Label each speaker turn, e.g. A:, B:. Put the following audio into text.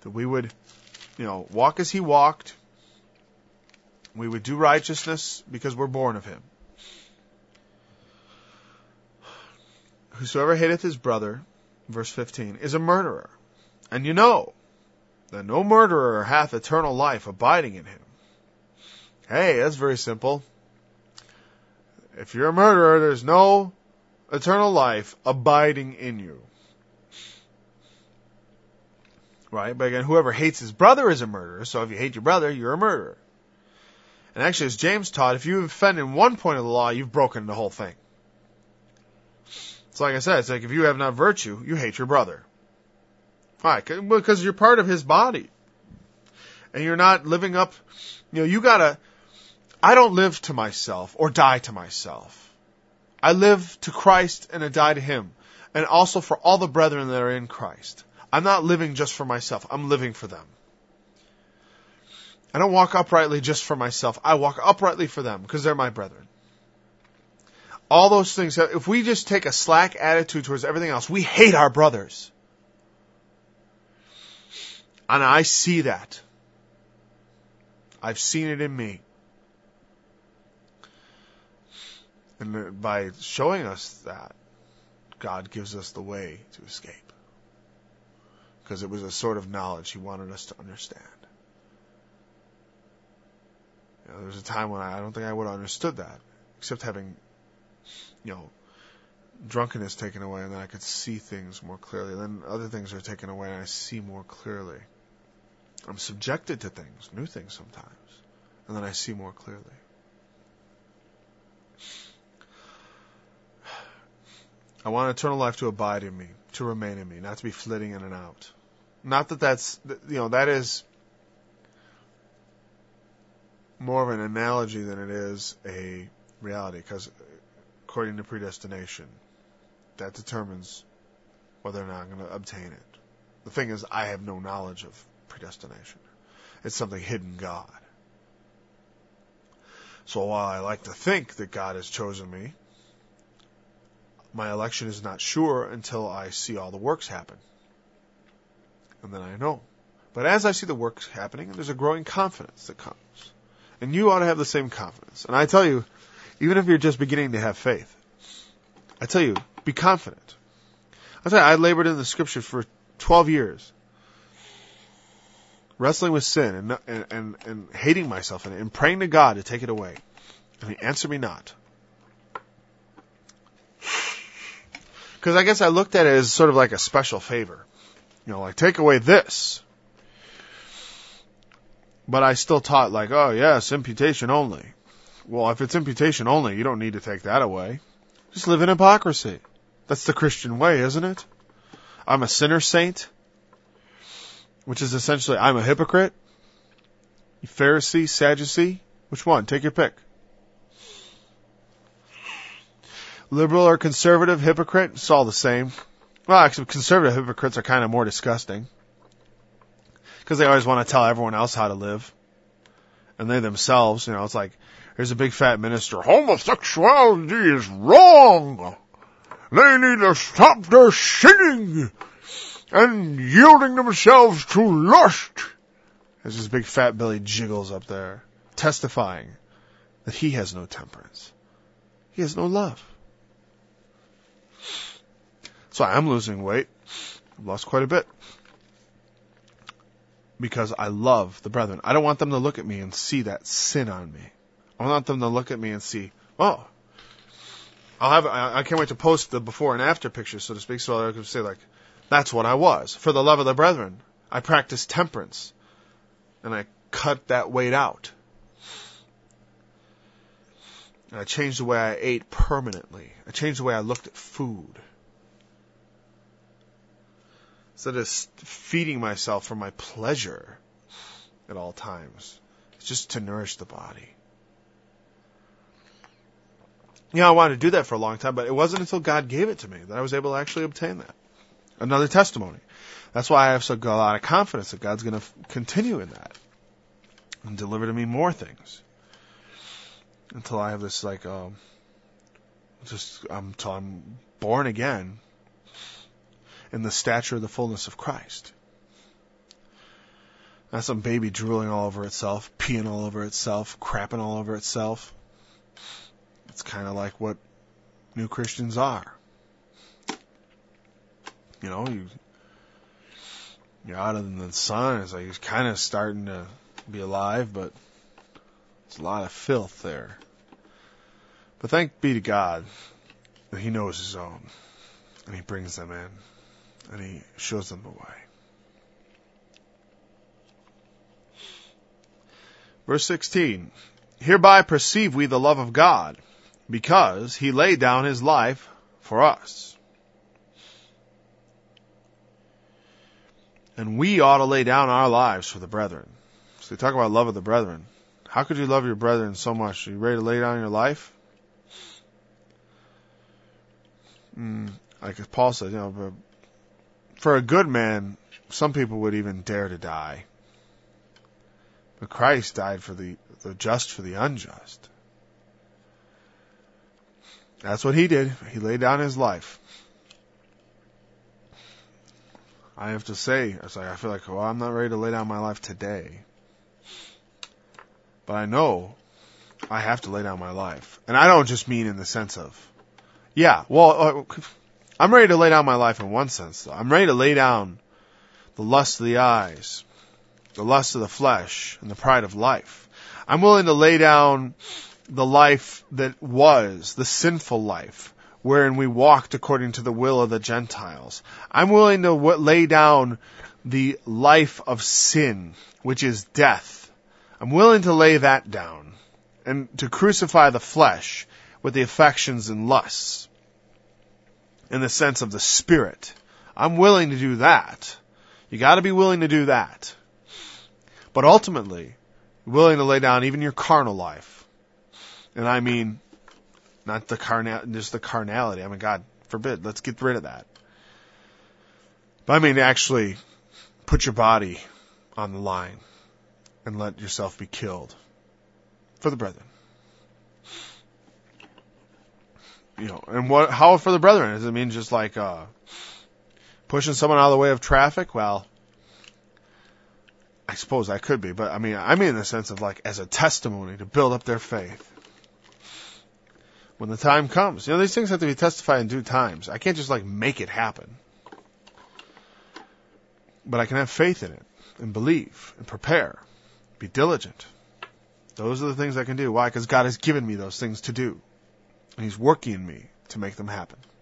A: That we would, walk as he walked. We would do righteousness because we're born of him. Whosoever hateth his brother, verse 15, is a murderer. And you know that no murderer hath eternal life abiding in him. Hey, that's very simple. If you're a murderer, there's no eternal life abiding in you. Right? But again, whoever hates his brother is a murderer. So if you hate your brother, you're a murderer. And actually, as James taught, if you offend in one point of the law, you've broken the whole thing. It's like I said, it's like if you have not virtue, you hate your brother. Why? Because you're part of his body. And you're not living up, I don't live to myself or die to myself. I live to Christ and I die to him. And also for all the brethren that are in Christ. I'm not living just for myself. I'm living for them. I don't walk uprightly just for myself. I walk uprightly for them because they're my brethren. All those things, if we just take a slack attitude towards everything else, we hate our brothers. And I see that. I've seen it in me. And by showing us that, God gives us the way to escape. Because it was a sort of knowledge he wanted us to understand. There was a time when I don't think I would have understood that, except having, drunkenness taken away, and then I could see things more clearly. And then other things are taken away, and I see more clearly. I'm subjected to things, new things sometimes, and then I see more clearly. I want eternal life to abide in me, to remain in me, not to be flitting in and out. Not that that is more of an analogy than it is a reality, because according to predestination, that determines whether or not I'm going to obtain it. The thing is, I have no knowledge of predestination. It's something hidden in God. So while I like to think that God has chosen me, my election is not sure until I see all the works happen. And then I know. But as I see the works happening, there's a growing confidence that comes. And you ought to have the same confidence. And I tell you, even if you're just beginning to have faith, I tell you, be confident. I tell you, I labored in the scriptures for 12 years. Wrestling with sin and hating myself and praying to God to take it away. And he answered me not. Because I guess I looked at it as sort of like a special favor. Like take away this. But I still taught like, oh yes, imputation only. Well, if it's imputation only, you don't need to take that away. Just live in hypocrisy. That's the Christian way, isn't it? I'm a sinner saint, which is essentially I'm a hypocrite. Pharisee, Sadducee, which one? Take your pick. Liberal or conservative hypocrite, it's all the same. Well, actually, conservative hypocrites are kind of more disgusting. Because they always want to tell everyone else how to live. And they themselves, it's like, here's a big fat minister. Homosexuality is wrong. They need to stop their sinning and yielding themselves to lust. There's this big fat Billy Jiggles up there, testifying that he has no temperance. He has no love. So I'm losing weight. I've lost quite a bit. Because I love the brethren. I don't want them to look at me and see that sin on me. I want them to look at me and see, oh, I can't wait to post the before and after pictures, so to speak, so I can say like, that's what I was. For the love of the brethren, I practiced temperance. And I cut that weight out. And I changed the way I ate permanently. I changed the way I looked at food. Instead of feeding myself for my pleasure at all times. It's just to nourish the body. I wanted to do that for a long time, but it wasn't until God gave it to me that I was able to actually obtain that. Another testimony. That's why I have a lot of confidence that God's going to continue in that. And deliver to me more things. Until I have this until I'm born again in the stature of the fullness of Christ. Not some baby drooling all over itself, peeing all over itself, crapping all over itself. It's kind of like what new Christians are. You know, you're out in the sun. It's like he's kind of starting to be alive, but there's a lot of filth there. But thank be to God that He knows His own, and He brings them in, and He shows them the way. Verse 16, hereby perceive we the love of God, because He laid down His life for us. And we ought to lay down our lives for the brethren. So they talk about love of the brethren. How could you love your brethren so much? Are you ready to lay down your life? Like Paul said, for a good man, some people would even dare to die. But Christ died for the just for the unjust. That's what He did. He laid down His life. I have to say, I feel like, I'm not ready to lay down my life today. But I know I have to lay down my life. And I don't just mean in the sense of, I'm ready to lay down my life in one sense, though. I'm ready to lay down the lust of the eyes, the lust of the flesh, and the pride of life. I'm willing to lay down the life that was, the sinful life, wherein we walked according to the will of the Gentiles. I'm willing to lay down the life of sin, which is death. I'm willing to lay that down and to crucify the flesh with the affections and lusts in the sense of the Spirit. I'm willing to do that. You got to be willing to do that. But ultimately, willing to lay down even your carnal life. And I mean, not just the carnality. I mean, God forbid. Let's get rid of that. But I mean, actually put your body on the line and let yourself be killed for the brethren. And how for the brethren? Does it mean just like pushing someone out of the way of traffic? Well, I suppose that could be, but I mean in the sense of like as a testimony to build up their faith. When the time comes. These things have to be testified in due times. I can't just like make it happen. But I can have faith in it and believe and prepare. Be diligent. Those are the things I can do. Why? Because God has given me those things to do. And He's working in me to make them happen.